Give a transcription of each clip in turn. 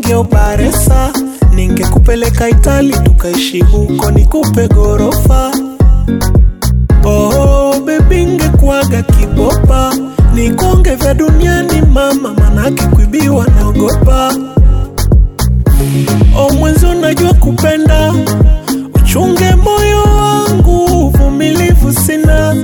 Baresa, ningekupeleka Itali tukaishi huko nikupe gorofa. Oh baby ngekuaga kibopa, nikonge vya duniani mama, manake kuibiwa naogopa. Oh mwenzo najua kupenda, uchunge moyo wangu, uvumilivu sina.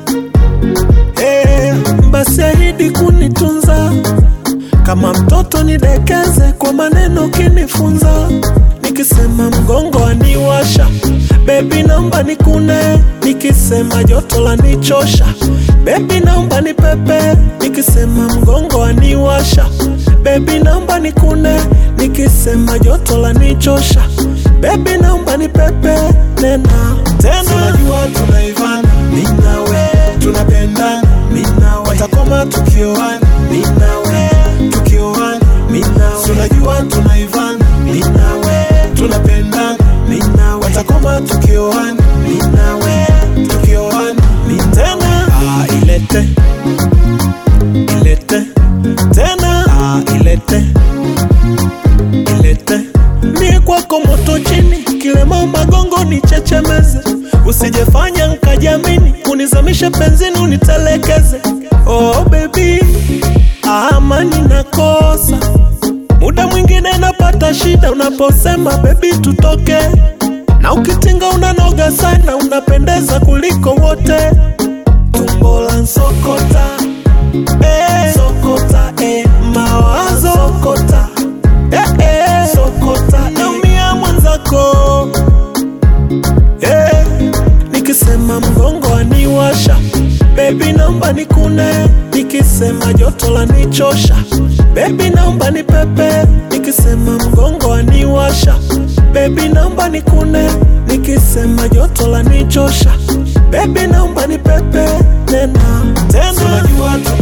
Basi ahidi kunitunza, kama mtoto nidekeze, kwa maneno kinifunza. Nikisema mgongo aniwasha, baby naomba nikune. Nikisema joto la nichosha, baby naomba nipepe. Nikisema mgongo aniwasha, baby naomba nikune. Nikisema joto la nichosha, baby naomba nipepe. Nena tena, tunajua tunaivana, mimi nawe tunapendana, mimi nawe watakoma tukioana, mimi nawe tukioana, mimi nawe tunajua tunaivana, mimi nawe tunapendana, mimi nawe watakoma tukioana, mimi nawe tukioana, mimi tena. Ilete ilete tena, ilete ilete. Mie kwako moto chini, kilema magongo ni chechemeze. Usijefanya nkajamini, unizamishe penzini unitelekeze. Oh baby, amani nakosa, muda mwingine napata shida unaposema baby tutoke. Na ukitinga unanoga sana, unapendeza kuliko wote. Tumbo la nsokota, sokota, mawazo sokota, sokota, naumia mwenzako. Nikisema mgongo aniwasha, baby naomba nikune. Nikisema joto la nichosha, baby naomba nipepe. Nikisema mgongo aniwasha, baby naomba nikune. Nikisema joto la nichosha, baby naomba nipepe. Nena tena, tunajua